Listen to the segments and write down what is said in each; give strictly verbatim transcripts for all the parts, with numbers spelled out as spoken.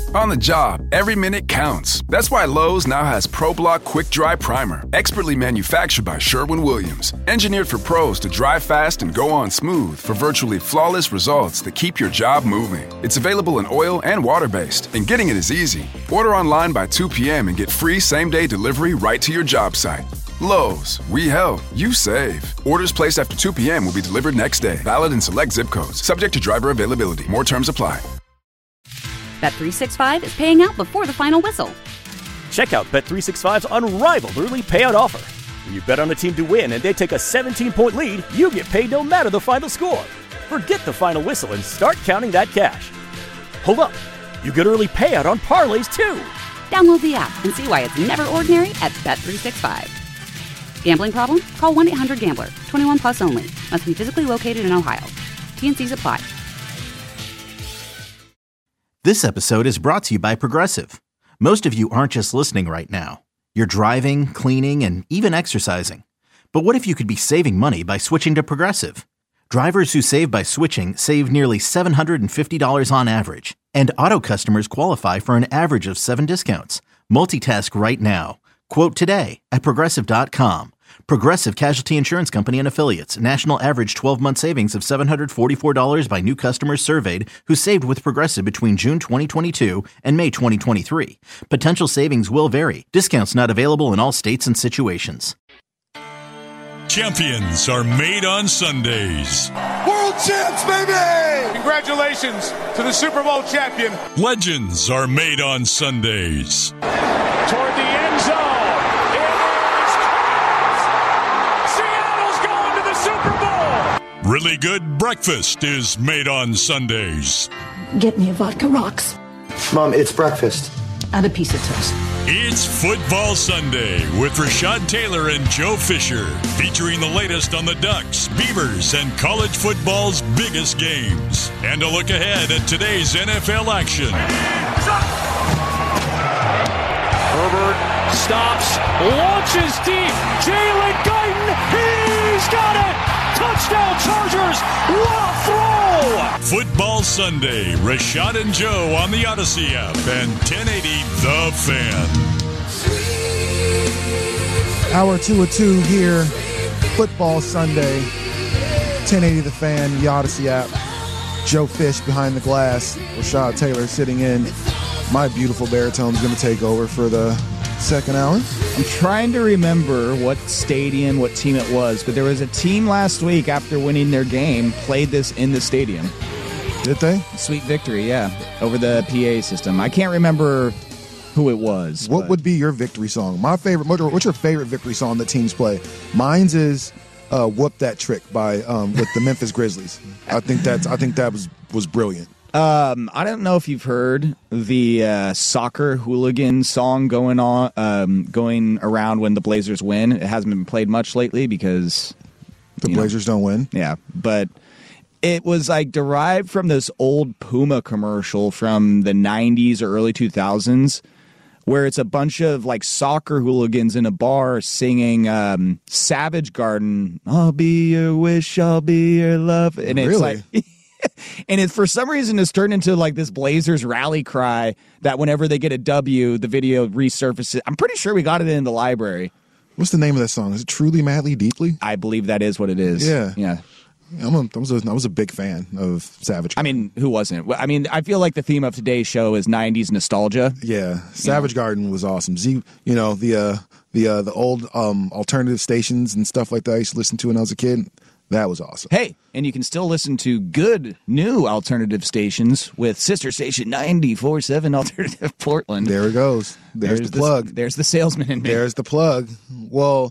On the job, every minute counts. That's why Lowe's now has ProBlock Quick Dry Primer, expertly manufactured by Sherwin-Williams. Engineered for pros to dry fast and go on smooth for virtually flawless results that keep your job moving. It's available in oil and water-based, and getting it is easy. Order online by two p.m. and get free same-day delivery right to your job site. Lowe's, we help, you save. Orders placed after two p.m. will be delivered next day. Valid in select zip codes. Subject to driver availability. More terms apply. Bet three sixty-five is paying out before the final whistle. Check out Bet three sixty-five's unrivaled early payout offer. When you bet on a team to win and they take a seventeen-point lead, you get paid no matter the final score. Forget the final whistle and start counting that cash. Hold up. You get early payout on parlays, too. Download the app and see why it's never ordinary at Bet three sixty-five. Gambling problem? Call one eight hundred gambler. twenty-one plus only. Must be physically located in Ohio. T N Cs apply. This episode is brought to you by Progressive. Most of you aren't just listening right now. You're driving, cleaning, and even exercising. But what if you could be saving money by switching to Progressive? Drivers who save by switching save nearly seven hundred fifty dollars on average. And auto customers qualify for an average of seven discounts. Multitask right now. Quote today at Progressive dot com. Progressive Casualty Insurance Company and Affiliates. National average twelve-month savings of seven hundred forty-four dollars by new customers surveyed who saved with Progressive between June twenty twenty-two and May twenty twenty-three. Potential savings will vary. Discounts not available in all states and situations. Champions are made on Sundays. World champs, baby! Congratulations to the Super Bowl champion. Legends are made on Sundays. Toward the end zone. Really good breakfast is made on Sundays. Get me a vodka rocks. Mom, it's breakfast. And a piece of toast. It's Football Sunday with Rashad Taylor and Joe Fisher, featuring the latest on the Ducks, Beavers, and college football's biggest games. And a look ahead at today's N F L action. Herbert stops, launches deep. Jalen Guyton, he's got it! Touchdown Chargers! What a throw! Football Sunday, Rashad and Joe on the Odyssey app and ten eighty The Fan. Hour two of two here, Football Sunday, ten eighty The Fan, the Odyssey app. Joe Fish behind the glass, Rashad Taylor sitting in. My beautiful baritone is going to take over for the second hour. I'm trying to remember what stadium, what team it was, but there was a team last week after winning their game played this in the stadium. Did they? Sweet victory, yeah, over the P A system. I can't remember who it was. What but. would be your victory song? My favorite. What's your favorite victory song that teams play? Mine's is uh, "Whoop That Trick" by um, with the Memphis Grizzlies. I think that's. I think that was was brilliant. Um, I don't know if you've heard the uh, soccer hooligan song going on, um, going around when the Blazers win. It hasn't been played much lately because the Blazers know, don't win. Yeah, but it was like derived from this old Puma commercial from the nineties or early two thousands, where it's a bunch of like soccer hooligans in a bar singing um, "Savage Garden." I'll be your wish, I'll be your love, and it's really? like. And it, for some reason, it's turned into like this Blazers rally cry that whenever they get a W, the video resurfaces. I'm pretty sure we got it in the library. What's the name of that song? Is it Truly, Madly, Deeply? I believe that is what it is. Yeah. Yeah. I'm a, I, was a, I was a big fan of Savage Garden. I mean, who wasn't? I mean, I feel like the theme of today's show is nineties nostalgia. Yeah. Savage yeah. Garden was awesome. Z, you know, the uh, the uh, the old um, alternative stations and stuff like that I used to listen to when I was a kid. That was awesome. Hey, and you can still listen to good new alternative stations with sister station ninety-four point seven Alternative Portland. There it goes. There's, there's the plug. The, there's the salesman in me. There's the plug. Well,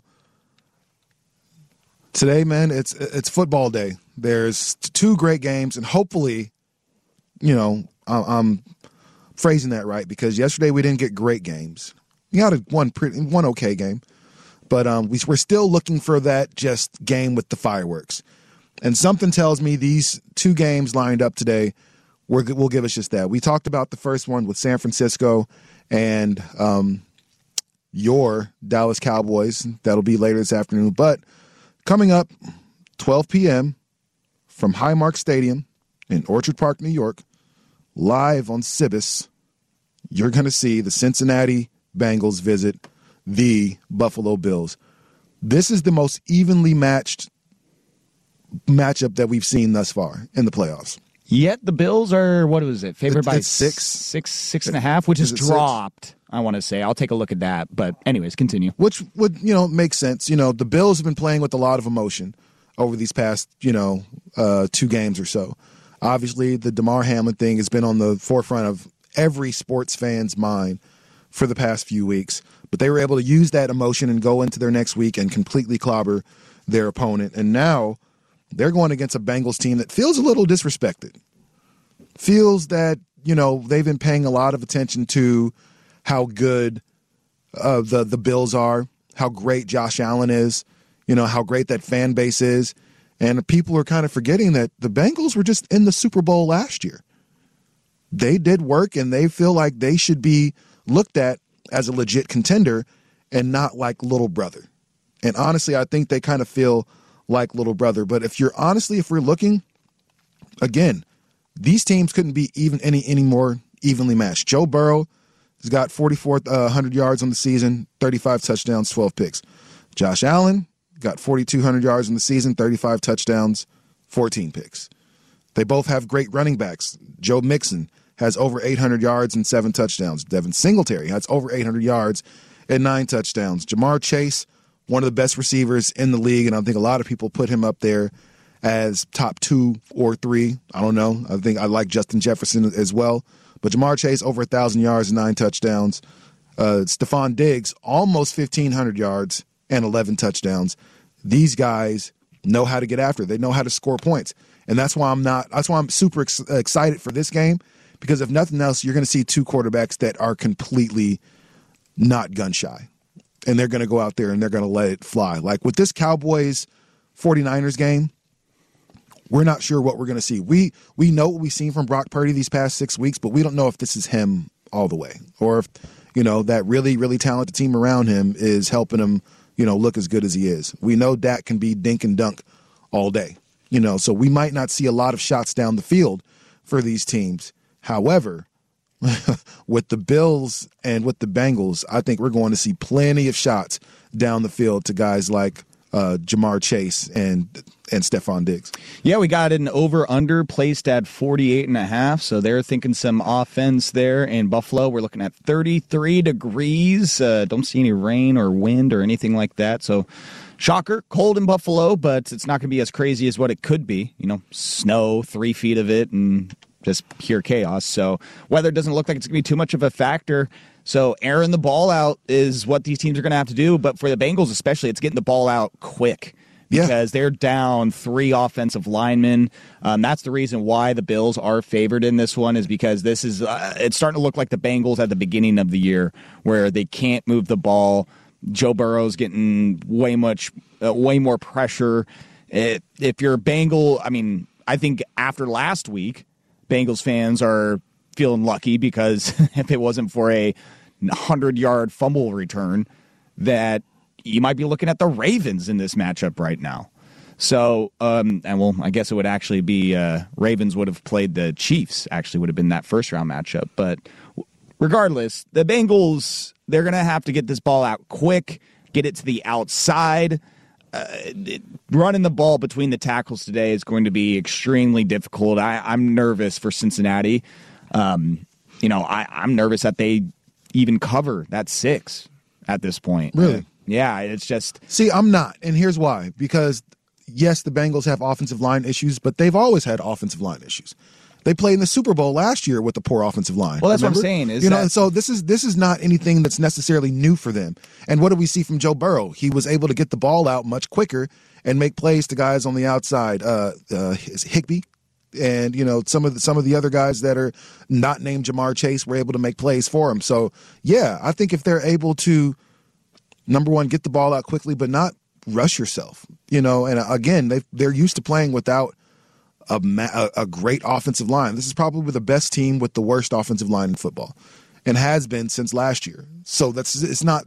today, man, it's it's football day. There's two great games, and hopefully, you know, I'm phrasing that right because yesterday we didn't get great games. We had a one pretty one okay game. But um, we, we're still looking for that just game with the fireworks. And something tells me these two games lined up today we're, will give us just that. We talked about the first one with San Francisco and um, your Dallas Cowboys. That'll be later this afternoon. But coming up, twelve p.m. from Highmark Stadium in Orchard Park, New York, live on Cibus, you're going to see the Cincinnati Bengals visit the Buffalo Bills. This is the most evenly matched matchup that we've seen thus far in the playoffs. Yet the Bills are, what was it, favored by it's six. Six, six and a half, which is, is dropped, six? I want to say. I'll take a look at that. But anyways, continue. Which would, you know, make sense. You know, the Bills have been playing with a lot of emotion over these past, you know, uh, two games or so. Obviously, the Damar Hamlin thing has been on the forefront of every sports fan's mind for the past few weeks. But they were able to use that emotion and go into their next week and completely clobber their opponent. And now they're going against a Bengals team that feels a little disrespected. Feels that, you know, they've been paying a lot of attention to how good uh, the, the Bills are, how great Josh Allen is, you know, how great that fan base is. And people are kind of forgetting that the Bengals were just in the Super Bowl last year. They did work, and they feel like they should be looked at as a legit contender and not like little brother. And honestly, I think they kind of feel like little brother. But if you're honestly, if we're looking, again, these teams couldn't be even any any more evenly matched. Joe Burrow has got forty-four hundred yards on the season, thirty-five touchdowns, twelve picks. Josh Allen got forty-two hundred yards in the season, thirty-five touchdowns, fourteen picks. They both have great running backs. Joe Mixon has over eight hundred yards and seven touchdowns. Devin Singletary has over eight hundred yards and nine touchdowns. Jamar Chase, one of the best receivers in the league, and I think a lot of people put him up there as top two or three. I don't know. I think I like Justin Jefferson as well. But Jamar Chase, over one thousand yards and nine touchdowns. Uh, Stephon Diggs, almost fifteen hundred yards and eleven touchdowns. These guys know how to get after it. They know how to score points. And that's why I'm not. That's why I'm super ex- excited for this game, because if nothing else, you're going to see two quarterbacks that are completely not gun shy. And they're going to go out there and they're going to let it fly. Like with this Cowboys 49ers game, we're not sure what we're going to see. We we know what we've seen from Brock Purdy these past six weeks, but we don't know if this is him all the way, or if, you know, that really, really talented team around him is helping him, you know, look as good as he is. We know Dak can be dink and dunk all day, you know, so we might not see a lot of shots down the field for these teams. However, with the Bills and with the Bengals, I think we're going to see plenty of shots down the field to guys like uh, Jamar Chase and and Stephon Diggs. Yeah, we got an over-under placed at forty-eight and a half, so they're thinking some offense there. In Buffalo, we're looking at thirty-three degrees. Uh, don't see any rain or wind or anything like that, so shocker, cold in Buffalo, but it's not going to be as crazy as what it could be. You know, snow, three feet of it, and just pure chaos. So weather doesn't look like it's going to be too much of a factor. So airing the ball out is what these teams are going to have to do. But for the Bengals especially, it's getting the ball out quick, because yeah. they're down three offensive linemen. Um, that's the reason why the Bills are favored in this one, is because this is uh, it's starting to look like the Bengals at the beginning of the year, where they can't move the ball. Joe Burrow's getting way much, uh, way more pressure. It, if you're a Bengal, I mean, I think after last week, Bengals fans are feeling lucky, because if it wasn't for a hundred-yard fumble return, that you might be looking at the Ravens in this matchup right now. So, um, and well, I guess it would actually be uh, Ravens would have played the Chiefs, actually would have been that first-round matchup. But regardless, the Bengals, they're going to have to get this ball out quick, get it to the outside. Uh, it, running the ball between the tackles today is going to be extremely difficult. I, I'm nervous for Cincinnati. Um, you know, I, I'm nervous that they even cover that six at this point. Really? Yeah, it's just... See, I'm not, and here's why. Because, yes, the Bengals have offensive line issues, but they've always had offensive line issues. They played in the Super Bowl last year with a poor offensive line. Well, that's remember? what I'm saying. Is you know, that... and so this is this is not anything that's necessarily new for them. And what do we see from Joe Burrow? He was able to get the ball out much quicker and make plays to guys on the outside. Uh, uh, Higbee, and you know some of the, some of the other guys that are not named Jamar Chase were able to make plays for him. So yeah, I think if they're able to, number one, get the ball out quickly, but not rush yourself. You know, and again, they they're used to playing without A, ma- a great offensive line. This is probably the best team with the worst offensive line in football, and has been since last year. So that's it's not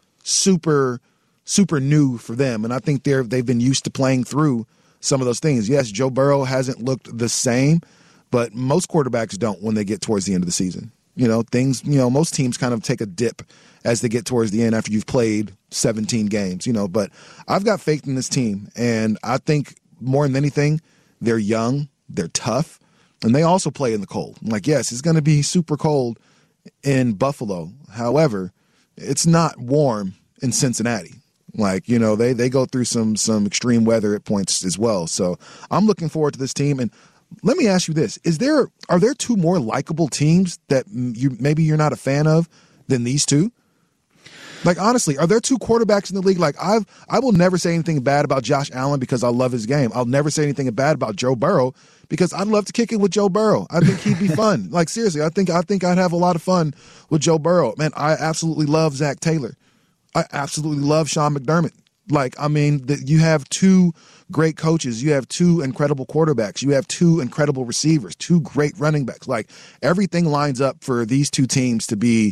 super super new for them, and I think they're they've been used to playing through some of those things. Yes, Joe Burrow hasn't looked the same, but most quarterbacks don't when they get towards the end of the season. You know, things, you know, most teams kind of take a dip as they get towards the end after you've played seventeen games, you know, but I've got faith in this team. And I think more than anything, they're young, they're tough, and they also play in the cold. Like, yes, it's going to be super cold in Buffalo. However, it's not warm in Cincinnati. Like, you know, they, they go through some some extreme weather at points as well. So I'm looking forward to this team. And let me ask you this. Is there are there two more likable teams that you maybe you're not a fan of than these two? Like, honestly, are there two quarterbacks in the league? Like, I've I will never say anything bad about Josh Allen because I love his game. I'll never say anything bad about Joe Burrow because I'd love to kick it with Joe Burrow. I think he'd be fun. Like, seriously, I think I think I'd have a lot of fun with Joe Burrow. Man, I absolutely love Zach Taylor. I absolutely love Sean McDermott. Like, I mean, the, you have two great coaches. You have two incredible quarterbacks. You have two incredible receivers, two great running backs. Like, everything lines up for these two teams to be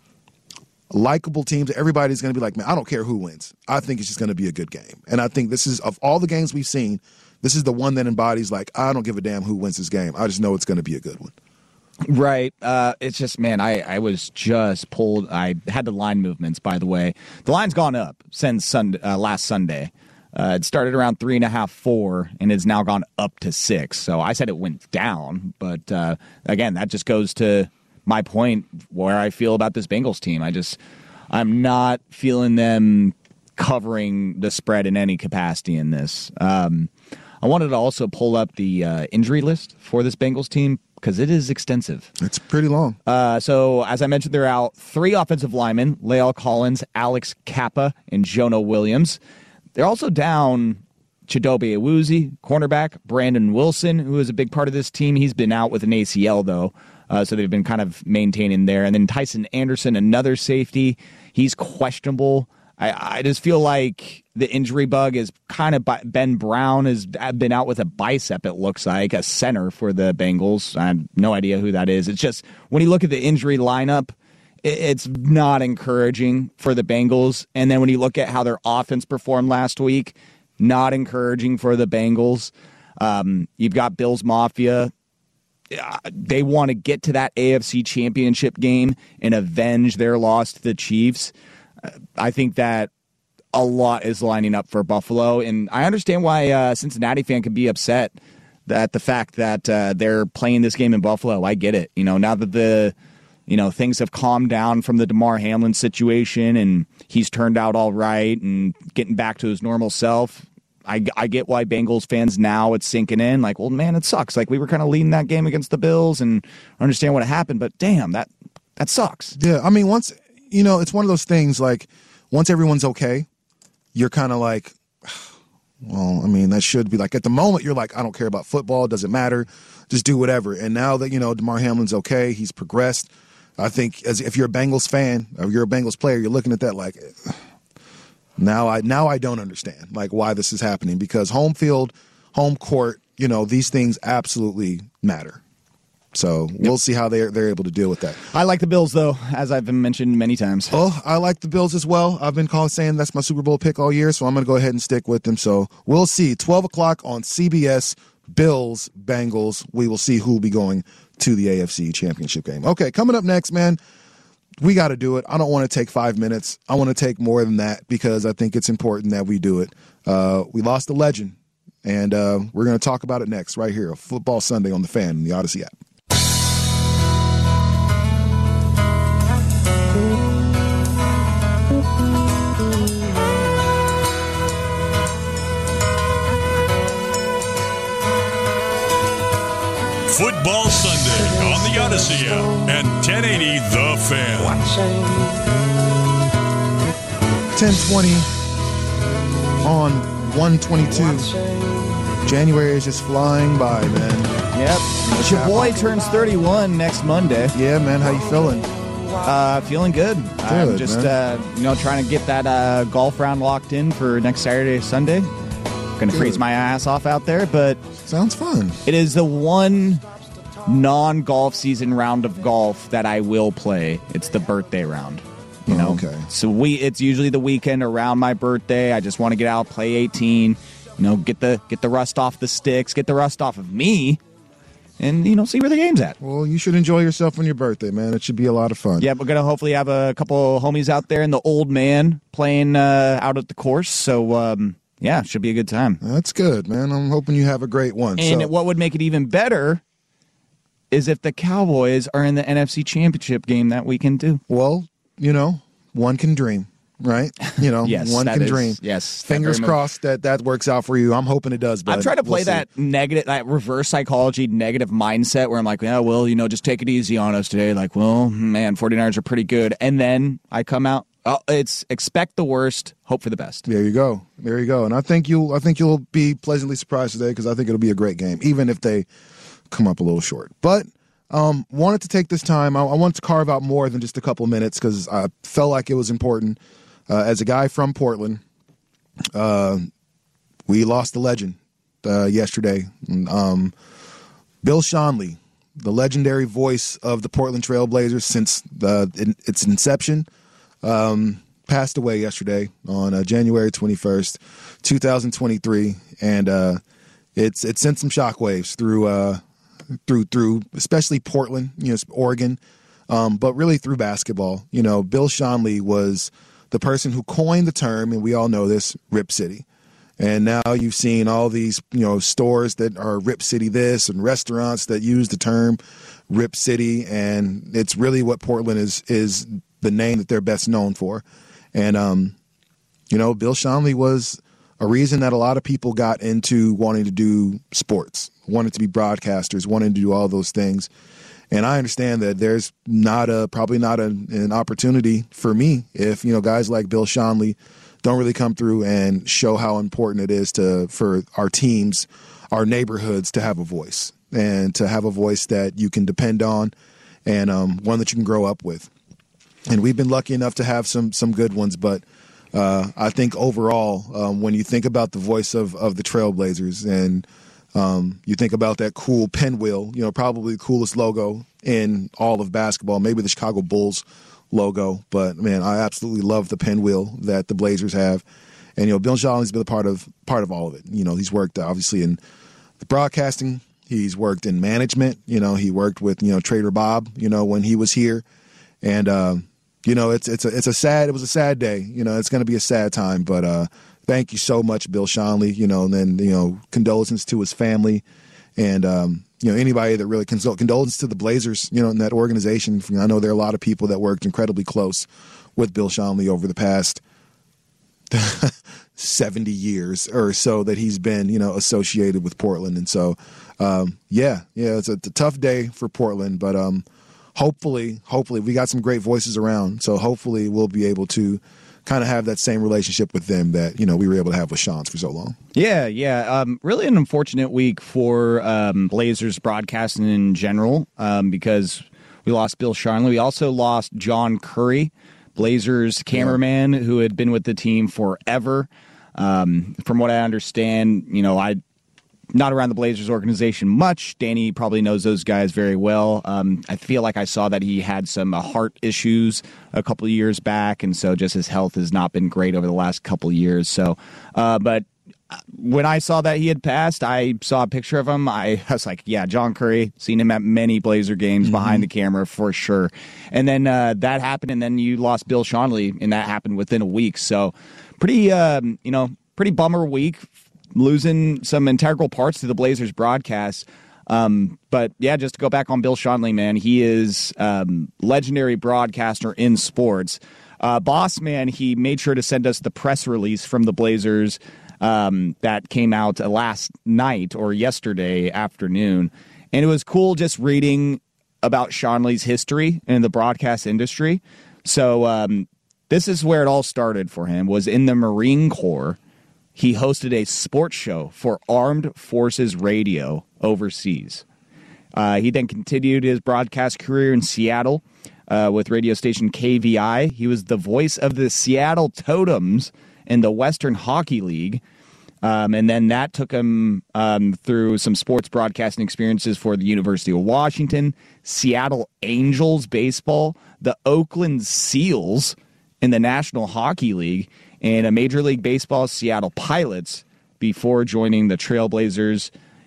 likable teams. Everybody's going to be like, man, I don't care who wins. I think it's just going to be a good game. And I think this is, of all the games we've seen, this is the one that embodies, like, I don't give a damn who wins this game. I just know it's going to be a good one. Right. Uh, it's just, man, I, I was just pulled. I had the line movements, by the way. The line's gone up since Sunday, uh, last Sunday. Uh, it started around three and a half, four, and it's now gone up to six. So I said it went down. But, uh, again, that just goes to my point where I feel about this Bengals team. I just, I'm not feeling them covering the spread in any capacity in this. Um, I wanted to also pull up the uh, injury list for this Bengals team, because it is extensive. It's pretty long. Uh, so, as I mentioned, they're out three offensive linemen, La'el Collins, Alex Kappa, and Jonah Williams. They're also down Chidobe Awuzie, cornerback, Brandon Wilson, who is a big part of this team. He's been out with an A C L, though, uh, so they've been kind of maintaining there. And then Tyson Anderson, another safety. He's questionable. I, I just feel like the injury bug is kind of Ben Brown has been out with a bicep, it looks like, a center for the Bengals. I have no idea who that is. It's just when you look at the injury lineup, it's not encouraging for the Bengals. And then when you look at how their offense performed last week, not encouraging for the Bengals. Um, you've got Bills Mafia. They want to get to that A F C Championship game and avenge their loss to the Chiefs. I think that a lot is lining up for Buffalo, and I understand why uh, Cincinnati fan can be upset at the fact that uh, they're playing this game in Buffalo. I get it. You know, now that the you know things have calmed down from the Damar Hamlin situation, and he's turned out all right and getting back to his normal self. I, I get why Bengals fans now it's sinking in. Like, well, man, it sucks. Like, we were kind of leading that game against the Bills, and I understand what happened, but damn, that that sucks. Yeah, I mean, once. You know, it's one of those things, like, once everyone's okay, you're kind of like, well, I mean, that should be like, at the moment, you're like, I don't care about football, it doesn't matter, just do whatever. And now that, you know, Damar Hamlin's okay, he's progressed, I think as if you're a Bengals fan, or you're a Bengals player, you're looking at that like, now I now I don't understand, like, why this is happening, because home field, home court, you know, these things absolutely matter. So we'll yep. see how they're they're able to deal with that. I like the Bills, though, as I've mentioned many times. Oh, I like the Bills as well. I've been calling saying that's my Super Bowl pick all year, so I'm going to go ahead and stick with them. So we'll see. twelve o'clock on C B S, Bills, Bengals. We will see who will be going to the A F C Championship game. Okay, coming up next, man, we got to do it. I don't want to take five minutes. I want to take more than that because I think it's important that we do it. Uh, we lost a legend, and uh, we're going to talk about it next right here, a Football Sunday on the Fan and the Odyssey app. Football Sunday on the Odyssey app and ten eighty The Fan. ten twenty on one twenty-two. January is just flying by, man. Yep. Your boy turns thirty-one next Monday. Yeah, man. How you feeling? Uh, feeling good. good I'm just, uh, you know, trying to get that uh, golf round locked in for next Saturday, Sunday. Going to freeze my ass off out there, but sounds fun. It is the one non-golf season round of golf that I will play. It's the birthday round. You know, oh, okay. So we it's usually the weekend around my birthday. I just want to get out, play eighteen. You know, get the get the rust off the sticks, get the rust off of me, and, you know, see where the game's at. Well, you should enjoy yourself on your birthday, man. It should be a lot of fun. Yeah, we're going to hopefully have a couple homies out there and the old man playing uh, out at the course. So, um, yeah, it should be a good time. That's good, man. I'm hoping you have a great one. And so. what would make it even better is if the Cowboys are in the N F C Championship game that weekend, too. Well, you know, one can dream. Right? You know, yes, one can is, dream. Yes. Fingers crossed that that works out for you. I'm hoping it does, but I'm trying to play we'll that negative, that reverse psychology, negative mindset where I'm like, yeah, well, you know, just take it easy on us today. Like, well, man, 49ers are pretty good. And then I come out, oh, it's expect the worst, hope for the best. There you go. There you go. And I think you'll, I think you'll be pleasantly surprised today because I think it'll be a great game, even if they come up a little short. But um, wanted to take this time. I, I wanted to carve out more than just a couple minutes because I felt like it was important. Uh, as a guy from Portland, uh, we lost the legend uh, yesterday. Um, Bill Schonely, the legendary voice of the Portland Trail Blazers since the, in, its inception, um, passed away yesterday on uh, January twenty-first, twenty twenty-three, and uh, it's it sent some shockwaves through uh, through through especially Portland, you know, Oregon, um, but really through basketball. You know, Bill Schonely was the person who coined the term, and we all know this, Rip City. And now you've seen all these, you know, stores that are Rip City this and restaurants that use the term Rip City, and it's really what Portland is is the name that they're best known for. And, um, you know, Bill Schonely was a reason that a lot of people got into wanting to do sports, wanted to be broadcasters, wanting to do all those things. And I understand that there's not a probably not a, an opportunity for me if, you know, guys like Bill Schonely don't really come through and show how important it is to for our teams, our neighborhoods to have a voice and to have a voice that you can depend on and um, one that you can grow up with. And we've been lucky enough to have some some good ones, but uh, I think overall, um, when you think about the voice of, of the Trailblazers and Um, you think about that cool pinwheel, you know, probably the coolest logo in all of basketball, maybe the Chicago Bulls logo. But, man, I absolutely love the pinwheel that the Blazers have. And, you know, Bill Schonely's been a part of part of all of it. You know, he's worked, obviously, in the broadcasting. He's worked in management. You know, he worked with, you know, Trader Bob, you know, when he was here. And, um, you know, it's it's a, it's a sad, it was a sad day. You know, it's going to be a sad time. But, uh, thank you so much, Bill Schonely, you know, and then, you know, condolences to his family and, um, you know, anybody that really consol- condolences to the Blazers, you know, in that organization. I know there are a lot of people that worked incredibly close with Bill Schonely over the past seventy years or so that he's been, you know, associated with Portland. And so, um, yeah, yeah, it's a, it's a tough day for Portland, but um, hopefully, hopefully we got some great voices around. So hopefully we'll be able to kind of have that same relationship with them that, you know, we were able to have with Sean's for so long. Yeah, yeah. Um, really an unfortunate week for um, Blazers broadcasting in general um, because we lost Bill Schonely. We also lost John Curry, Blazers cameraman, yeah. who had been with the team forever. Um, from what I understand, you know, I not around the Blazers organization much. Danny probably knows those guys very well. Um, I feel like I saw that he had some uh, heart issues a couple of years back, and so just his health has not been great over the last couple of years. So, uh, but when I saw that he had passed, I saw a picture of him. I, I was like, yeah, John Curry, seen him at many Blazer games mm-hmm. behind the camera for sure. And then uh, that happened, and then you lost Bill Schonely, and that happened within a week. So pretty, um, you know, pretty bummer week, losing some integral parts to the Blazers broadcast. Um, but yeah, just to go back on Bill Schonely, man, he is um, legendary broadcaster in sports. Uh, boss man, he made sure to send us the press release from the Blazers um, that came out last night or yesterday afternoon. And it was cool just reading about Schonely's history in the broadcast industry. So um, this is where it all started for him, was in the Marine Corps. He hosted a sports show for Armed Forces Radio overseas. Uh, he then continued his broadcast career in Seattle uh, with radio station K V I. He was the voice of the Seattle Totems in the Western Hockey League. Um, and then that took him um, through some sports broadcasting experiences for the University of Washington, Seattle Angels baseball, the Oakland Seals in the National Hockey League, and a Major League Baseball Seattle Pilots before joining the Trailblazers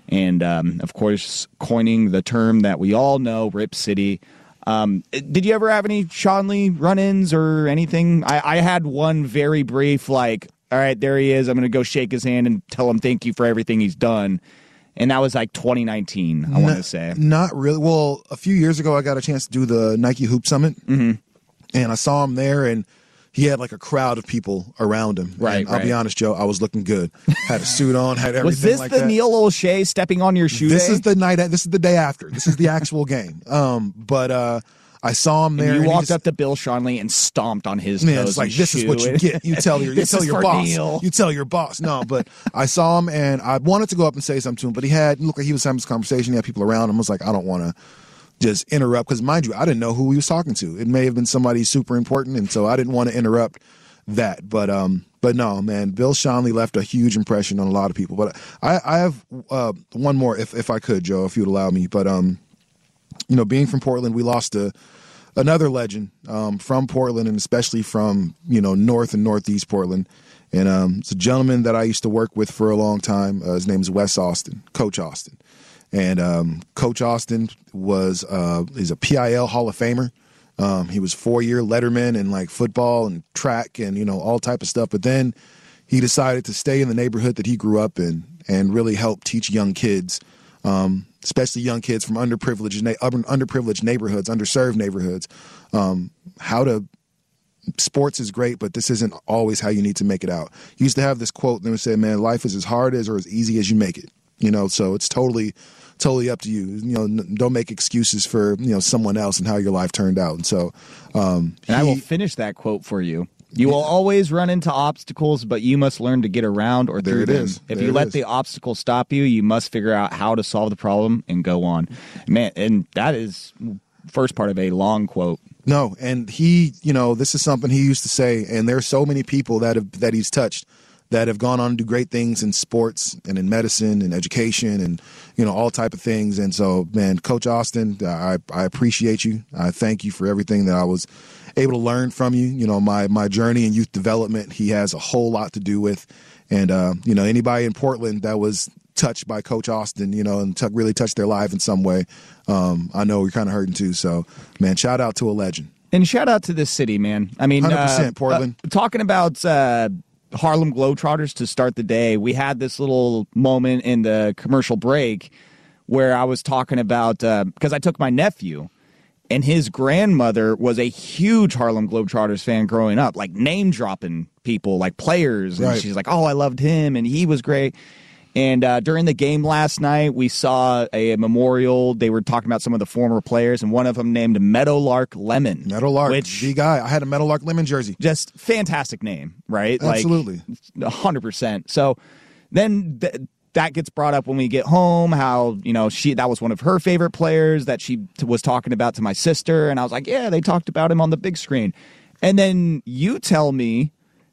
and, um, of course, coining the term that we all know, Rip City. Um, did you ever have any Sean Lee run-ins or anything? I, I had one very brief, like, all right, there he is. I'm going to go shake his hand and tell him thank you for everything he's done. And that was like twenty nineteen, I want to say. Not really. Well, a few years ago, I got a chance to do the Nike Hoop Summit. Mm-hmm. And I saw him there, and he had like a crowd of people around him. Right, and I'll right. be honest, Joe, I was looking good. Had a suit on, had everything was this like the that. Neil O'Shea stepping on your shoe This day? is the night. This is the day after. This is the actual game. Um, but uh, I saw him there. And you and walked just, up to Bill Schonely and stomped on his man, toes. it's like, and this is what you shoe. get. You tell your, you This tell is your for boss. Neil. You tell your boss. No, but I saw him, and I wanted to go up and say something to him, but he had looked like he was having this conversation. He had people around him. I was like, I don't want to just interrupt, because mind you, I didn't know who he was talking to. It may have been somebody super important, and so I didn't want to interrupt that. But um, but no, man, Bill Schonely left a huge impression on a lot of people. But I, I have uh, one more, if if I could, Joe, if you'd allow me. But um, you know, being from Portland, we lost a. Another legend um, from Portland, and especially from, you know, North and Northeast Portland. And um, it's a gentleman that I used to work with for a long time. Uh, his name is Wes Austin, Coach Austin. And um, Coach Austin was uh, he's a P I L Hall of Famer. Um, he was four-year letterman in like football and track and, you know, all type of stuff. But then he decided to stay in the neighborhood that he grew up in and really help teach young kids, um, especially young kids from underprivileged, na- underprivileged neighborhoods, underserved neighborhoods, um, how to sports is great, but this isn't always how you need to make it out. He used to have this quote that would say, man, life is as hard as or as easy as you make it. You know, so it's totally, totally up to you. You know, n- don't make excuses for, you know, someone else and how your life turned out. And so, um, and he, I will finish that quote for you. You will always run into obstacles, but you must learn to get around or There through it them. is. If There you it let is. the obstacle stop you, you must figure out how to solve the problem and go on. Man, and that is first part of a long quote. No, and he, you know, this is something he used to say, and there's so many people that have that he's touched that have gone on to do great things in sports and in medicine and education and, you know, all type of things. And so, man, Coach Austin, I I appreciate you. I thank you for everything that I was able to learn from you. You know, my my journey in youth development, he has a whole lot to do with. And, uh, you know, anybody in Portland that was touched by Coach Austin, you know, and t- really touched their life in some way, um, I know we're kind of hurting too. So, man, shout out to a legend. And shout out to this city, man. I mean, one hundred percent uh, Portland. Uh, talking about uh, Harlem Globetrotters to start the day, we had this little moment in the commercial break where I was talking about, because uh, I took my nephew, and his grandmother was a huge Harlem Globetrotters fan growing up, like name-dropping people, like players. And Right. she's like, oh, I loved him, and he was great. And uh, during the game last night, we saw a memorial. They were talking about some of the former players, and one of them named Meadowlark Lemon. Meadowlark, which the guy. I had a Meadowlark Lemon jersey. just fantastic name, right? Absolutely. Like, one hundred percent. So then th- that gets brought up when we get home, how, you know, she that was one of her favorite players that she t- was talking about to my sister. And I was like, yeah, they talked about him on the big screen. And then you tell me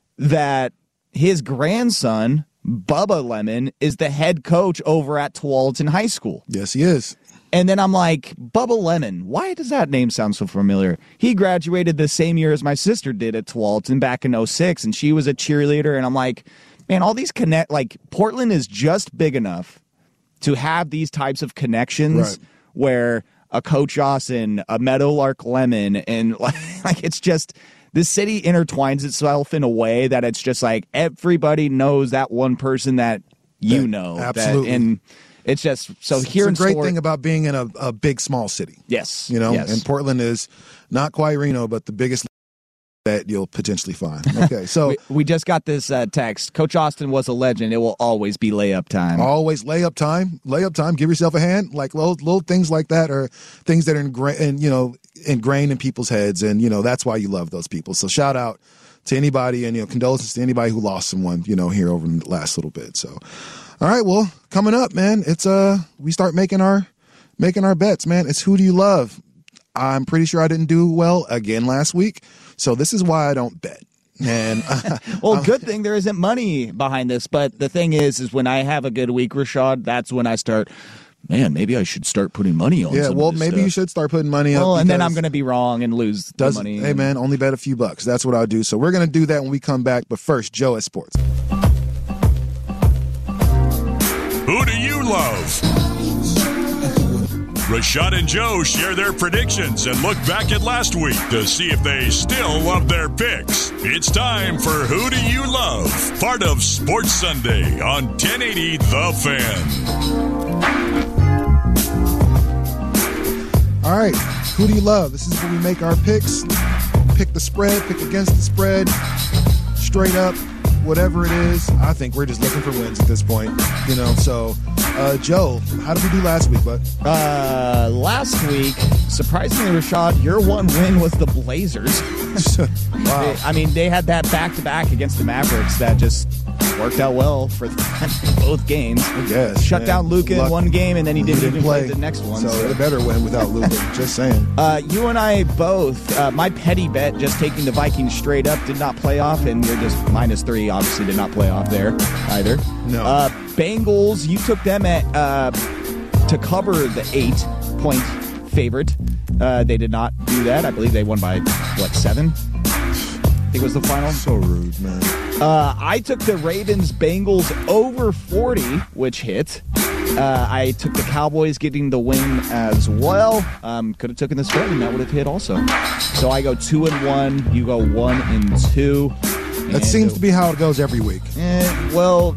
that his grandson, Bubba Lemon, is the head coach over at Tualatin High School. Yes, he is. And then I'm like, Bubba Lemon, why does that name sound so familiar? He graduated the same year as my sister did at Tualatin back in oh six, and she was a cheerleader. And I'm like, man, all these connect, like, Portland is just big enough to have these types of connections Right. where a Coach Austin, a Meadowlark Lemon, and like, like it's just, the city intertwines itself in a way that it's just like everybody knows that one person that you That- know. that- absolutely. and it's just, so It's here a in great Stor- thing about being in a, a big, small city. Yes. You know, yes. and Portland is not quite Reno, but the biggest that you'll potentially find. Okay, so we, we just got this uh, text. Coach Austin was a legend. It will always be layup time. always layup time, layup time. Give yourself a hand. Like little, little things like that are things that are ingrained, you know, ingrained in people's heads, and you know that's why you love those people. So shout out to anybody, and you know, condolences to anybody who lost someone, you know, here over the last little bit. So, all right, well, coming up, man, it's uh, we start making our making our bets, man. It's who do you love? I'm pretty sure I didn't do well again last week, so this is why I don't bet. And uh, well, good thing there isn't money behind this. But the thing is, is when I have a good week, Rashad, that's when I start. Man, maybe I should start putting money on. yeah, some well, of this maybe stuff. you should start putting money up. Well, and then because- I'm going to be wrong and lose the Does, money. hey, man, only bet a few bucks. That's what I'll do. So we're going to do that when we come back. But first, Joe at Sports. Who do you love. Rashad and Joe share their predictions and look back at last week to see if they still love their picks. It's time for Who Do You Love? Part of Sports Sunday on ten eighty The Fan. All right, who do you love? This is where we make our picks. Pick the spread, pick against the spread, straight up, whatever it is. I think we're just looking for wins at this point, you know. So, uh, Joe, how did we do last week, bud? Uh, last week, surprisingly, Rashad, your one win was the Blazers. Wow. They, I mean, they had that back-to-back against the Mavericks that just worked out well for both games. I guess. Shut man. down Luka in one game, and then he didn't, didn't even play. play the next one. So, so. they better win without Luka. Just saying. Uh, you and I both, uh, my petty bet, just taking the Vikings straight up, did not play off, and you're just minus three, obviously did not play off there either. No. Uh, Bengals, you took them at uh, to cover the eight-point favorite. Uh, they did not do that. I believe they won by, what, seven? I think was the final. So rude, man. Uh, I took the Ravens Bengals over forty, which hit. Uh, I took the Cowboys getting the win as well. Um, could have taken the spread, and that would have hit also. So I go two and one. You go one and two. That and seems to be how it goes every week. Eh, well,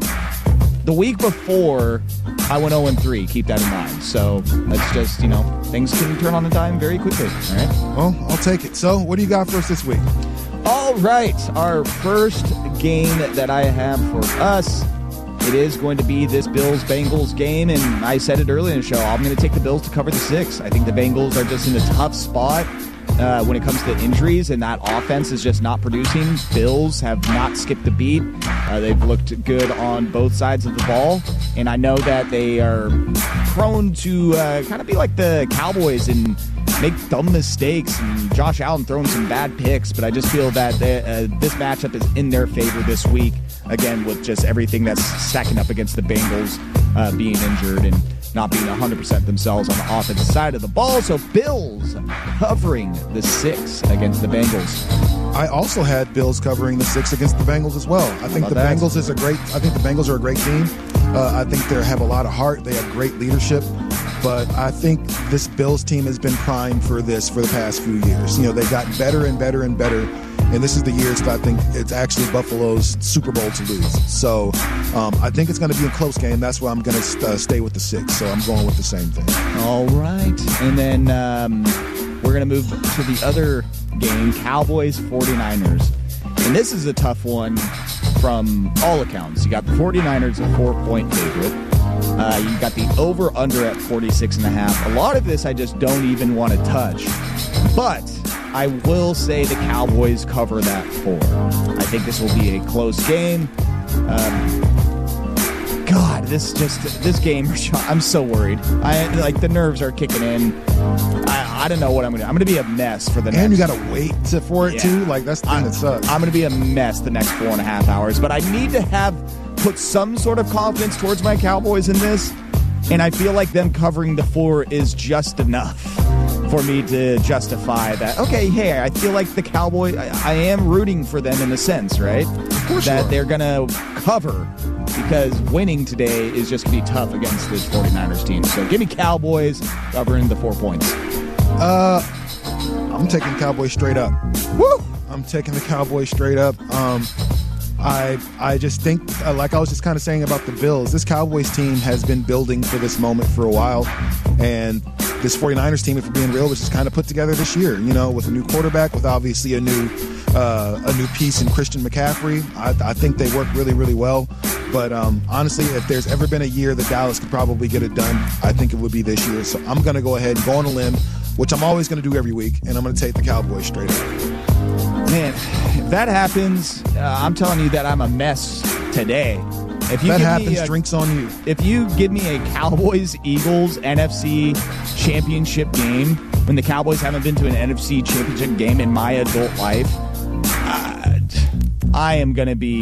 the week before, I went zero and three. Keep that in mind. So that's just, you know, things can turn on a dime very quickly. All right. Well, I'll take it. So, what do you got for us this week? All right, our first game that I have for us, it is going to be this Bills-Bengals game, and I said it earlier in the show, I'm going to take the Bills to cover the six. I think the Bengals are just in a tough spot uh, when it comes to injuries, and that offense is just not producing. Bills have not skipped a beat. Uh, they've looked good on both sides of the ball, and I know that they are prone to uh, kind of be like the Cowboys and make dumb mistakes, and Josh Allen throwing some bad picks, but I just feel that they, uh, this matchup is in their favor this week, again, with just everything that's stacking up against the Bengals uh, being injured and not being one hundred percent themselves on the offensive side of the ball. So Bills covering the six against the Bengals. I also had Bills covering the six against the Bengals as well. I think the that? Bengals is a great. I think the Bengals are a great team. Uh, I think they have a lot of heart. They have great leadership. But I think this Bills team has been primed for this for the past few years. You know, they've gotten better and better and better. And this is the years that I think it's actually Buffalo's Super Bowl to lose. So um, I think it's going to be a close game. That's why I'm going to st- uh, stay with the six. So I'm going with the same thing. All right. And then um, we're going to move to the other game, Cowboys forty-niners. And this is a tough one from all accounts. You got the forty-niners a four-point favorite. Uh, you got the over-under at forty-six and a half. A lot of this I just don't even want to touch. But I will say the Cowboys cover that four. I think this will be a close game. Um, God, this just this game, I'm so worried. I like the nerves are kicking in. I, I don't know what I'm gonna do. I'm gonna be a mess for the next. And you gotta wait to, for it yeah. too. Like that's the thing I, that sucks. I'm gonna be a mess the next four and a half hours. But I need to have put some sort of confidence towards my Cowboys in this, and I feel like them covering the four is just enough for me to justify that. Okay, hey, I feel like the Cowboys. I, I am rooting for them in a sense, right? Of course that you are. they're gonna cover. Because winning today is just going to be tough against this forty-niners team. So give me Cowboys covering the four points. Uh, I'm taking Cowboys straight up. Woo! I'm taking the Cowboys straight up. Um, I I just think, uh, like I was just kind of saying about the Bills, this Cowboys team has been building for this moment for a while. And this forty-niners team, if we're being real, was just kind of put together this year, you know, with a new quarterback, with obviously a new uh, a new piece in Christian McCaffrey. I, I think they work really, really well. But um, honestly, if there's ever been a year that Dallas could probably get it done, I think it would be this year. So I'm going to go ahead and go on a limb, which I'm always going to do every week, and I'm going to take the Cowboys straight up. Man, if that happens, uh, I'm telling you that I'm a mess today. If you that give happens, me a, drinks on you. If you give me a Cowboys-Eagles N F C championship game, when the Cowboys haven't been to an N F C championship game in my adult life, uh, I am going to be...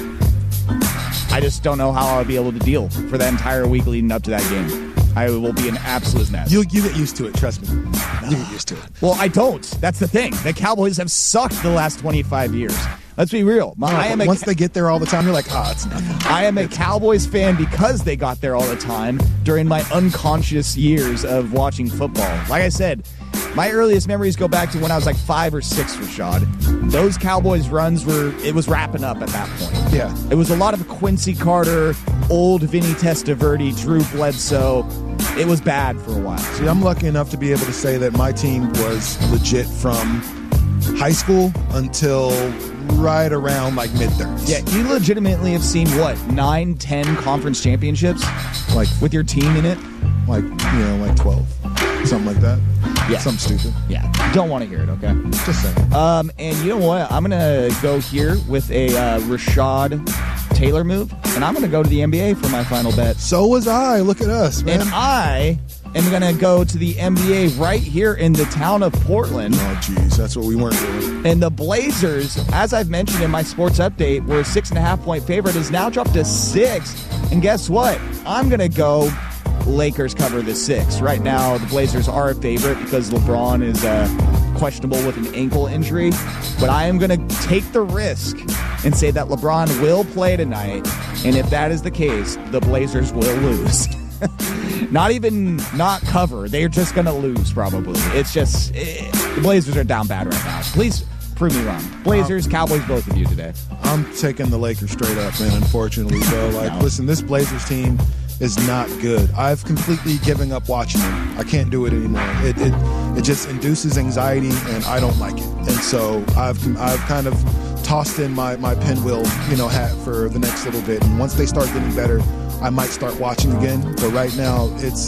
I just don't know how I'll be able to deal for that entire week leading up to that game. I will be an absolute mess. You you get used to it, trust me. You get used to it. Well, I don't. That's the thing. The Cowboys have sucked the last twenty-five years. Let's be real. My, no, I am a, once they get there all the time, you're like, ah, oh, it's nothing. I am a Cowboys fan because they got there all the time during my unconscious years of watching football. Like I said, my earliest memories go back to when I was like five or six, Rashad. Those Cowboys runs were, it was wrapping up at that point. Yeah. It was a lot of Quincy Carter, old Vinny Testaverde, Drew Bledsoe. It was bad for a while. See, I'm lucky enough to be able to say that my team was legit from high school until right around like mid-thirties. Yeah, you legitimately have seen, what, nine, ten conference championships? Like, with your team in it? Like, you know, like twelve. Something like that. Yeah. Something stupid. Yeah. Don't want to hear it, okay? Just saying. Um, and you know what? I'm going to go here with a uh, Rashad Taylor move, and I'm going to go to the N B A for my final bet. So was I. Look at us, man. And I am going to go to the N B A right here in the town of Portland. Oh, geez. That's what we weren't doing. And the Blazers, as I've mentioned in my sports update, were a six and a half point favorite, is now dropped to six. And guess what? I'm going to go Lakers cover the six. Right now, the Blazers are a favorite because LeBron is uh, questionable with an ankle injury. But I am going to take the risk and say that LeBron will play tonight. And if that is the case, the Blazers will lose. Not even not cover. They're just going to lose, probably. It's just, it, the Blazers are down bad right now. Please prove me wrong. Blazers, um, Cowboys, both of you today. I'm taking the Lakers straight up, man, unfortunately. So, like, no. Listen, this Blazers team is not good. I've completely given up watching them. I can't do it anymore. It it, it just induces anxiety, and I don't like it. And so I've I've kind of tossed in my, my pinwheel, you know, hat for the next little bit. And once they start getting better, I might start watching again. But right now, it's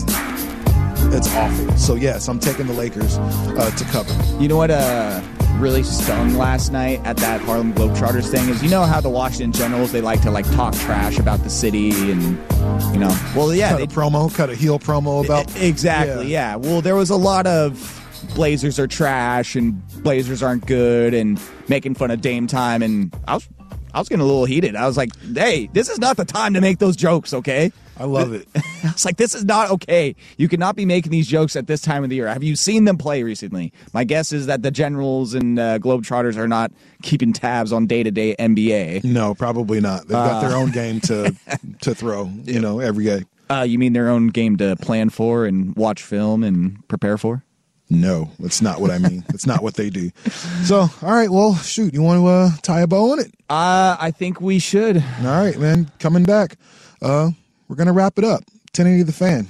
it's awful. So yes, I'm taking the Lakers uh, to cover. You know what? Uh, really stung last night at that Harlem Globetrotters thing is, you know how the Washington Generals, they like to like talk trash about the city and, you know, well, yeah, cut they a promo, cut a heel promo about exactly, yeah. yeah. Well, there was a lot of Blazers are trash and Blazers aren't good and making fun of Dame Time, and I was I was getting a little heated. I was like, hey, this is not the time to make those jokes, okay? I love it. I was like, this is not okay. You cannot be making these jokes at this time of the year. Have you seen them play recently? My guess is that the Generals and uh, Globetrotters are not keeping tabs on day-to-day N B A. No, probably not. They've got uh, their own game to to throw, you know, every day. Uh, you mean their own game to plan for and watch film and prepare for? No, that's not what I mean. That's not what they do. So, all right, well, shoot, you want to uh, tie a bow on it? Uh, I think we should. All right, man, coming back. Uh, we're going to wrap it up. ten eighty The Fan.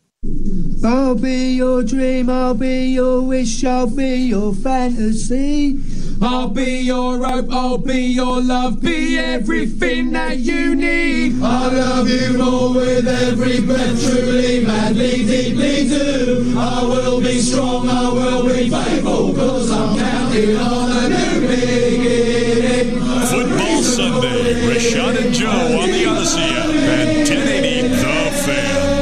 I'll be your dream, I'll be your wish, I'll be your fantasy. I'll be your rope, I'll be your love, be everything that you need. I love you more with every breath, truly, madly, deeply do. I will be strong, I will be faithful, cause I'm counting on a new beginning. Football Sunday, Rashad and Joe on the Odyssey app and ten eighty The Fan.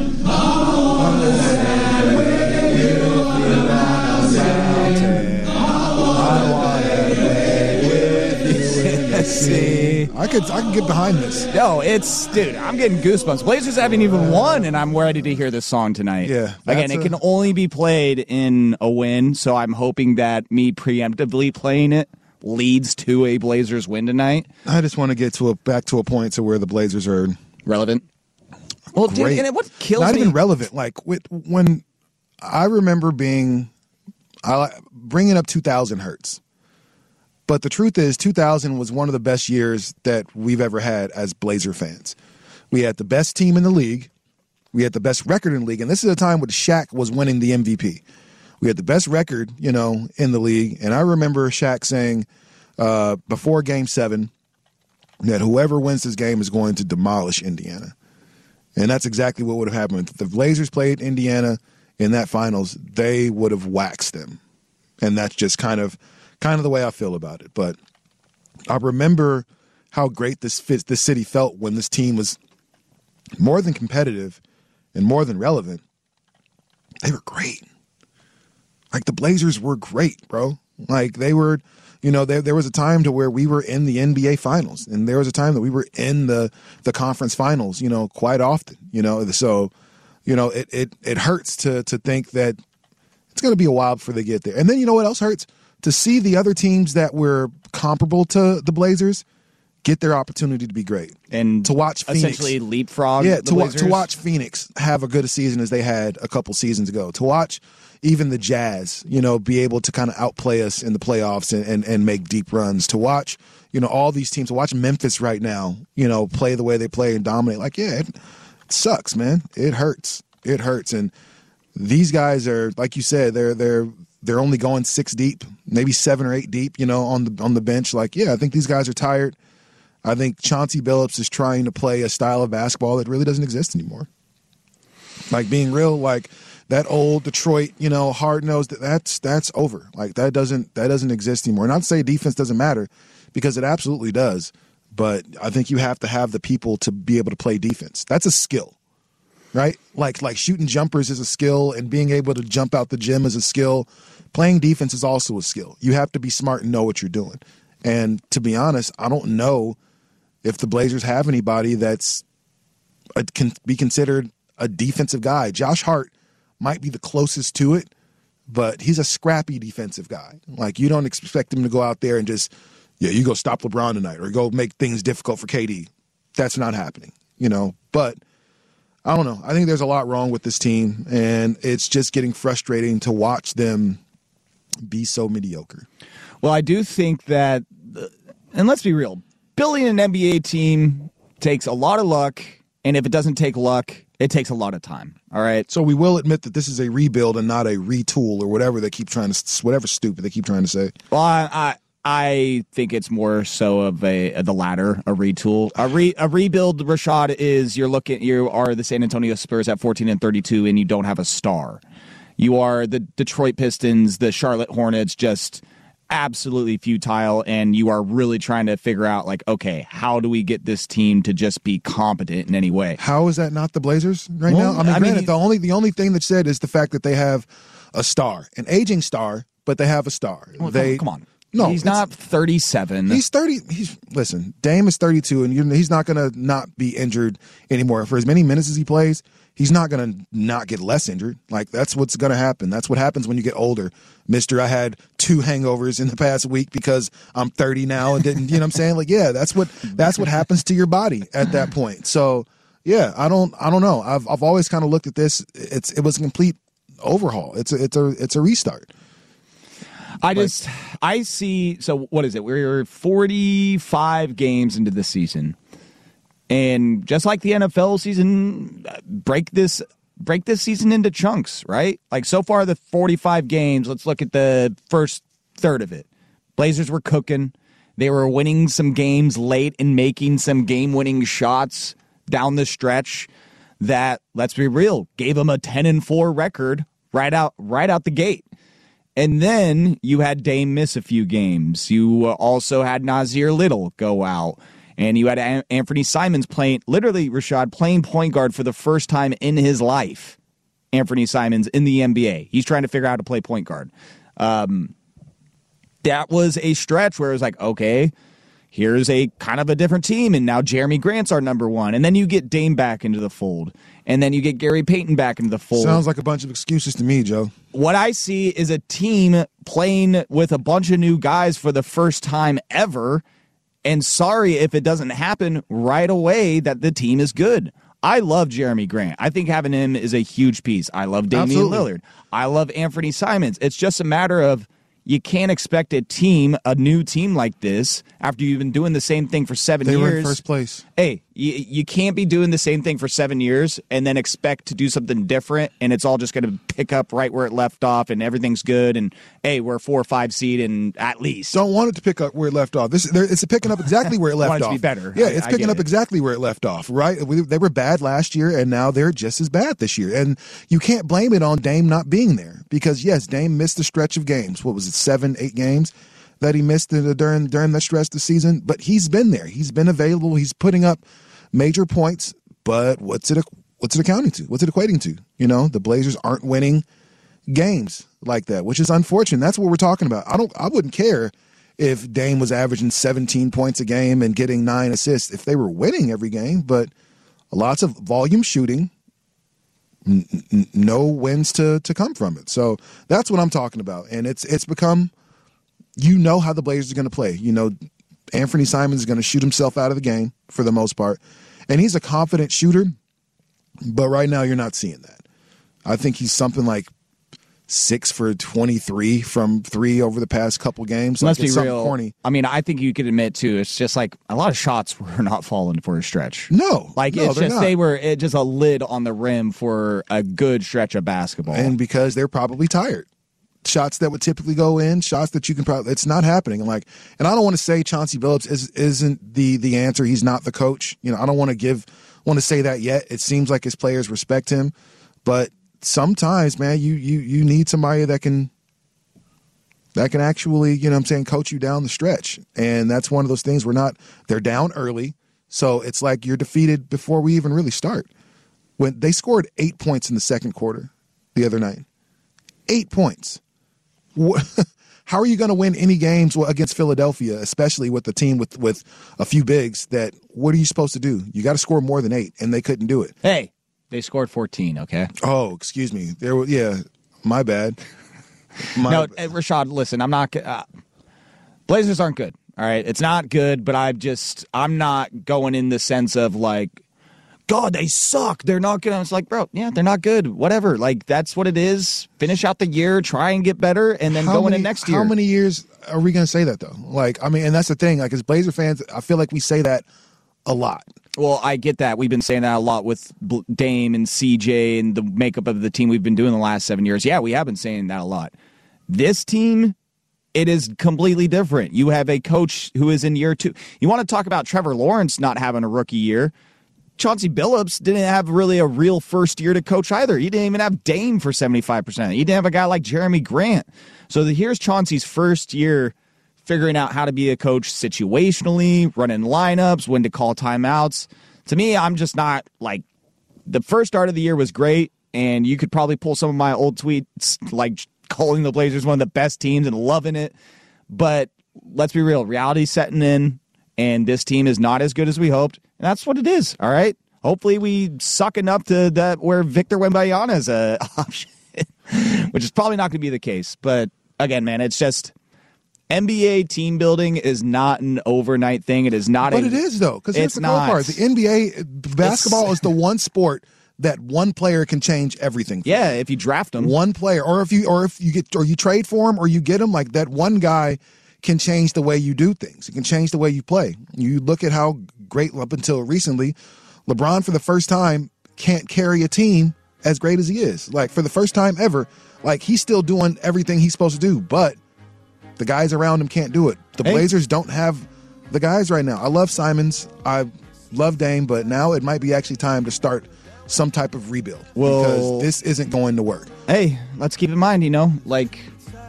See, I could I could get behind this. No, it's dude. I'm getting goosebumps. Blazers haven't even won, and I'm ready to hear this song tonight. Yeah. Again, it a... can only be played in a win, so I'm hoping that me preemptively playing it leads to a Blazers win tonight. I just want to get to a back to a point to where the Blazers are relevant. Well, great. dude, and what kills Not me? even relevant. Like with, when I remember being, I bringing up two thousand hurts. But the truth is, two thousand was one of the best years that we've ever had as Blazer fans. We had the best team in the league. We had the best record in the league. And this is a time when Shaq was winning the M V P. We had the best record, you know, in the league. And I remember Shaq saying uh, before Game seven that whoever wins this game is going to demolish Indiana. And that's exactly what would have happened. If the Blazers played Indiana in that finals, they would have waxed them. And that's just kind of... kind of the way I feel about it. But I remember how great this fit, this city felt when this team was more than competitive and more than relevant. They were great. Like, the Blazers were great, bro. Like, they were, you know, there, there was a time to where we were in the N B A finals, and there was a time that we were in the, the conference finals, you know, quite often, you know. So, you know, it, it, it hurts to, to think that it's going to be a while before they get there. And then you know what else hurts? To see the other teams that were comparable to the Blazers get their opportunity to be great. And to watch Phoenix. Essentially leapfrog Yeah, the to, wa- Blazers. to watch Phoenix have a good season as they had a couple seasons ago. To watch even the Jazz, you know, be able to kind of outplay us in the playoffs and, and, and make deep runs. To watch, you know, all these teams. To watch Memphis right now, you know, play the way they play and dominate. Like, yeah, it sucks, man. It hurts. It hurts. And these guys are, like you said, they're they're they're only going six deep, maybe seven or eight deep, you know, on the on the bench. Like, yeah, I think these guys are tired. I think Chauncey Billups is trying to play a style of basketball that really doesn't exist anymore. Like, being real, like that old Detroit, you know, hard nosed, that's that's over. Like, that doesn't that doesn't exist anymore. Not to say defense doesn't matter, because it absolutely does. But I think you have to have the people to be able to play defense. That's a skill. Right? Like like shooting jumpers is a skill, and being able to jump out the gym is a skill. Playing defense is also a skill. You have to be smart and know what you're doing. And to be honest, I don't know if the Blazers have anybody that's a, can be considered a defensive guy. Josh Hart might be the closest to it, but he's a scrappy defensive guy. Like, you don't expect him to go out there and just, yeah, you go stop LeBron tonight or go make things difficult for K D. That's not happening, you know. But I don't know. I think there's a lot wrong with this team, and it's just getting frustrating to watch them be so mediocre. Well, I do think that, and let's be real, building an N B A team takes a lot of luck, and if it doesn't take luck, it takes a lot of time. All right? So we will admit that this is a rebuild and not a retool or whatever they keep trying to, whatever stupid they keep trying to say. Well, I, I I think it's more so of a, a the latter, a retool. A re a rebuild, Rashad, is you're looking you are the San Antonio Spurs at fourteen and thirty-two, and you don't have a star. You are the Detroit Pistons, the Charlotte Hornets, just absolutely futile, and you are really trying to figure out, like, okay, how do we get this team to just be competent in any way? How is that not the Blazers right well, now? I mean, I granted, mean, the only the only thing that's said is the fact that they have a star, an aging star, but they have a star. Well, they come on. No, he's not thirty-seven. He's thirty. He's listen. Dame is thirty-two, and you, he's not going to not be injured anymore for as many minutes as he plays. He's not going to not get less injured. Like, that's what's going to happen. That's what happens when you get older, Mister I had two hangovers in the past week because I'm thirty now and didn't. You know what I'm saying? Like, yeah, that's what that's what happens to your body at that point. So, yeah, I don't I don't know. I've I've always kind of looked at this. It's it was a complete overhaul. It's a, it's a it's a restart. I just, I see, so what is it? We're forty-five games into the season. And just like the N F L season, break this break this season into chunks, right? Like, so far, the forty-five games, let's look at the first third of it. Blazers were cooking. They were winning some games late and making some game-winning shots down the stretch that, let's be real, gave them a ten and four record right out right out the gate. And then you had Dame miss a few games. You also had Nasir Little go out. And you had Anthony Simons playing, literally, Rashad, playing point guard for the first time in his life. Anthony Simons in the N B A. He's trying to figure out how to play point guard. Um, that was a stretch where it was like, okay, here's a kind of a different team, and now Jeremy Grant's our number one. And then you get Dame back into the fold. And then you get Gary Payton back into the fold. Sounds like a bunch of excuses to me, Joe. What I see is a team playing with a bunch of new guys for the first time ever. And sorry if it doesn't happen right away that the team is good. I love Jeremy Grant. I think having him is a huge piece. I love Damian Absolutely. Lillard. I love Anthony Simons. It's just a matter of you can't expect a team, a new team like this, after you've been doing the same thing for seven they years. They were in first place. Hey, you, you can't be doing the same thing for seven years and then expect to do something different, and it's all just going to pick up right where it left off, and everything's good, and, hey, we're a four or five seed, and at least. Don't want it to pick up where it left off. This It's picking up exactly where it left want it off. to be better. Yeah, I, it's I picking up it. exactly where it left off, right? We, they were bad last year, and now they're just as bad this year. And you can't blame it on Dame not being there because, yes, Dame missed a stretch of games. What was it, seven, eight games that he missed during, during that stretch of the season? But he's been there. He's been available. He's putting up major points, but what's it what's it accounting to? What's it equating to? You know, the Blazers aren't winning games like that, which is unfortunate. That's what we're talking about. I don't I wouldn't care if Dame was averaging seventeen points a game and getting nine assists if they were winning every game, but lots of volume shooting, n- n- no wins to to come from it. So that's what I'm talking about. And it's it's become, you know how the Blazers are going to play. You know, Anthony Simons is going to shoot himself out of the game for the most part. And he's a confident shooter, but right now you're not seeing that. I think he's something like six for twenty-three from three over the past couple games. Let's like be real. Corny. I mean, I think you could admit too. It's just like a lot of shots were not falling for a stretch. No, like no, it's just not. they were it just a lid on the rim for a good stretch of basketball. And because they're probably tired. Shots that would typically go in, shots that you can probably, it's not happening. And like, and I don't want to say Chauncey Billups is, isn't the the answer. He's not the coach. You know, I don't want to give, want to say that yet. It seems like his players respect him, but sometimes, man, you you you need somebody that can that can actually, you know what I'm saying, coach you down the stretch. And that's one of those things. We're not, they're down early, so it's like you're defeated before we even really start. When they scored eight points in the second quarter the other night, eight points. How are you going to win any games against Philadelphia, especially with the team with, with a few bigs? That what are you supposed to do? You got to score more than eight, and they couldn't do it. Hey, they scored fourteen. Okay. Oh, excuse me. There, was, yeah, my bad. My no, bad. Rashad. Listen, I'm not. Uh, Blazers aren't good. All right, it's not good. But I'm just, I'm not going in the sense of like, God, they suck. They're not good. I was like, bro, yeah, they're not good. Whatever. Like, that's what it is. Finish out the year, try and get better, and then how go many, into next year. How many years are we going to say that, though? Like, I mean, and that's the thing. Like, as Blazer fans, I feel like we say that a lot. Well, I get that. We've been saying that a lot with Dame and C J and the makeup of the team we've been doing the last seven years. Yeah, we have been saying that a lot. This team, it is completely different. You have a coach who is in year two. You want to talk about Trevor Lawrence not having a rookie year. Chauncey Billups didn't have really a real first year to coach either. He didn't even have Dame for seventy-five percent. He didn't have a guy like Jeremy Grant. So the, here's Chauncey's first year figuring out how to be a coach situationally, running lineups, when to call timeouts. To me, I'm just not like, the first start of the year was great, and you could probably pull some of my old tweets like calling the Blazers one of the best teams and loving it. But let's be real, reality's setting in, and this team is not as good as we hoped. And that's what it is, all right? Hopefully we suck enough to that where Victor Wembanyama is an option, which is probably not going to be the case. But, again, man, it's just N B A team building is not an overnight thing. It is not. But a, it is, though, because here's the cool not. part. The N B A basketball it's, is the one sport that one player can change everything for. Yeah, if you draft them. One player, or if you or if you get or you trade for him or you get him, like that one guy can change the way you do things. It can change the way you play. You look at how great up until recently, LeBron for the first time can't carry a team as great as he is. Like for the first time ever, like he's still doing everything he's supposed to do, but the guys around him can't do it. The hey. Blazers don't have the guys right now. I love Simons. I love Dame, but now it might be actually time to start some type of rebuild well, because this isn't going to work. Hey, let's keep in mind, you know, like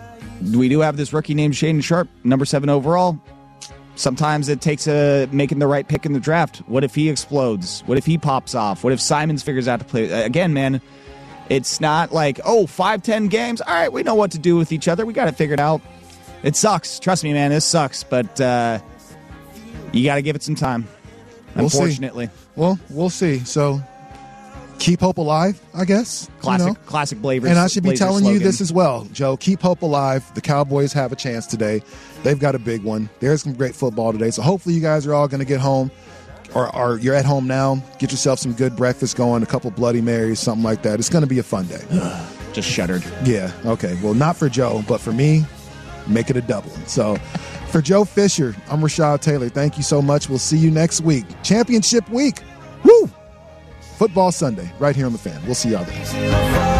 we do have this rookie named Shaedon Sharpe, number seven overall. Sometimes it takes a making the right pick in the draft. What if he explodes? What if he pops off? What if Simons figures out to play? Again, man, it's not like, oh, five, ten games. All right, we know what to do with each other. We got it figured out. It sucks. Trust me, man, this sucks. But uh, you got to give it some time, we'll unfortunately. See. Well, we'll see. So keep hope alive, I guess. Classic, you know? classic Blazers. And I should be Blazer telling slogan. you this as well, Joe. Keep hope alive. The Cowboys have a chance today. They've got a big one. There's some great football today. So hopefully you guys are all going to get home, or, or you're at home now. Get yourself some good breakfast going, a couple Bloody Marys, something like that. It's going to be a fun day. Just shuddered. Yeah, okay. Well, not for Joe, but for me, make it a double. So for Joe Fisher, I'm Rashad Taylor. Thank you so much. We'll see you next week. Championship week. Woo! Football Sunday, right here on The Fan. We'll see y'all there.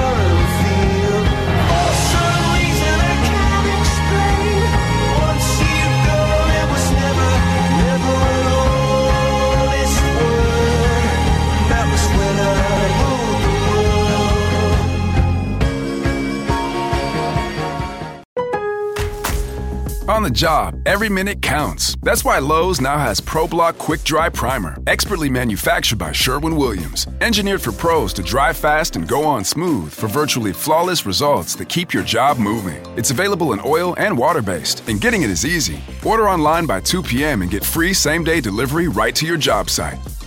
On the job, every minute counts. That's why Lowe's now has ProBlock Quick Dry Primer, expertly manufactured by Sherwin-Williams. Engineered for pros to dry fast and go on smooth for virtually flawless results that keep your job moving. It's available in oil and water-based, and getting it is easy. Order online by two p.m. and get free same-day delivery right to your job site.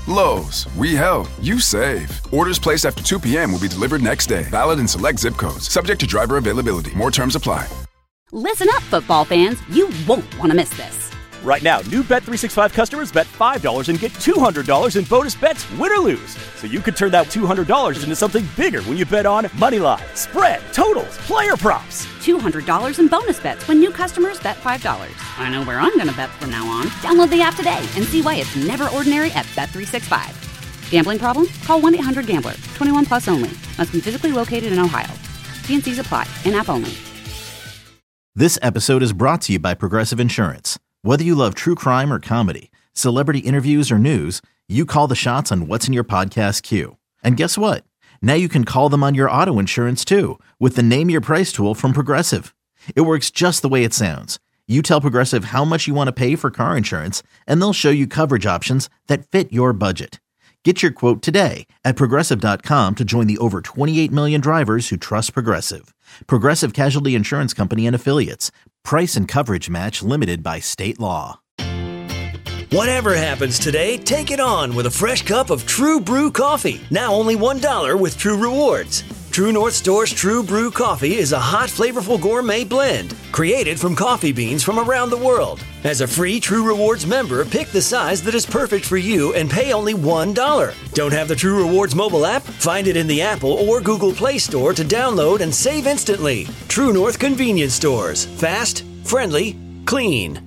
Lowe's, we help, you save. Orders placed after two p.m. will be delivered next day. Valid in select zip codes. Subject to driver availability. More terms apply. Listen up, football fans. You won't want to miss this. Right now, new Bet three sixty-five customers bet five dollars and get two hundred dollars in bonus bets, win or lose. So you could turn that two hundred dollars into something bigger when you bet on money line, spread, totals, player props. two hundred dollars in bonus bets when new customers bet five dollars. I know where I'm going to bet from now on. Download the app today and see why it's never ordinary at Bet three sixty-five. Gambling problem? Call one eight hundred gambler. twenty-one plus only. Must be physically located in Ohio. T N Cs apply. In-app only. This episode is brought to you by Progressive Insurance. Whether you love true crime or comedy, celebrity interviews or news, you call the shots on what's in your podcast queue. And guess what? Now you can call them on your auto insurance too with the Name Your Price tool from Progressive. It works just the way it sounds. You tell Progressive how much you want to pay for car insurance, and they'll show you coverage options that fit your budget. Get your quote today at Progressive dot com to join the over twenty-eight million drivers who trust Progressive. Progressive Casualty Insurance Company and Affiliates. Price and coverage match limited by state law. Whatever happens today, take it on with a fresh cup of True Brew coffee. Now only one dollar with True Rewards. True North Store's True Brew coffee is a hot, flavorful gourmet blend created from coffee beans from around the world. As a free True Rewards member, pick the size that is perfect for you and pay only one dollar. Don't have the True Rewards mobile app? Find it in the Apple or Google Play Store to download and save instantly. True North Convenience Stores. Fast, friendly, clean.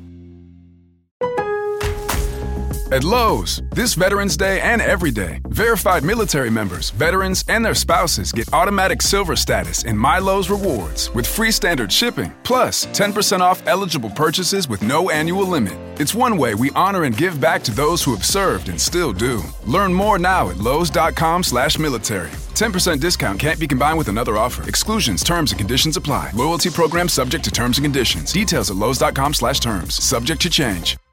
At Lowe's, this Veterans Day and every day, verified military members, veterans, and their spouses get automatic silver status in My Lowe's Rewards with free standard shipping, plus ten percent off eligible purchases with no annual limit. It's one way we honor and give back to those who have served and still do. Learn more now at Lowe's.com slash military. ten percent discount can't be combined with another offer. Exclusions, terms, and conditions apply. Loyalty program subject to terms and conditions. Details at Lowe's.com slash terms. Subject to change.